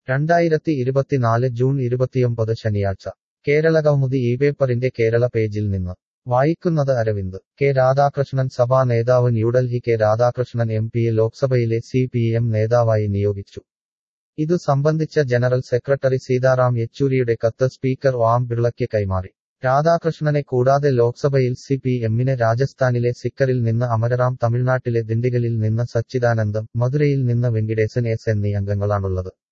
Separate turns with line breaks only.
2024 June 29 ശനിയാഴ്ച കേരളകൗമുദി ഈ പേപ്പറിന്റെ കേരള പേജിൽ നിന്ന് വായിക്കുന്നത് അരവിന്ദ്. കെ രാധാകൃഷ്ണൻ സഭാ നേതാവ് ന്യൂഡൽഹി കെ രാധാകൃഷ്ണൻ എംപിയെ ലോക്സഭയിലെ CPM നേതാവായി നിയോഗിച്ചു. ഇതു സംബന്ധിച്ച ജനറൽ സെക്രട്ടറി സീതാറാം യെച്ചൂരിയുടെ കത്ത് സ്പീക്കർ ഓം ബിർളയ്ക്ക് കൈമാറി. രാധാകൃഷ്ണനെ കൂടാതെ ലോക്സഭയിൽ CPMന് രാജസ്ഥാനിലെ സിക്കറിൽ നിന്ന് അമരറാം, തമിഴ്നാട്ടിലെ ദിണ്ടിഗലിൽ നിന്ന് സച്ചിദാനന്ദം, മധുരയിൽ നിന്ന് വെങ്കിടേശൻ S എന്നീ അംഗങ്ങളാണുള്ളത്.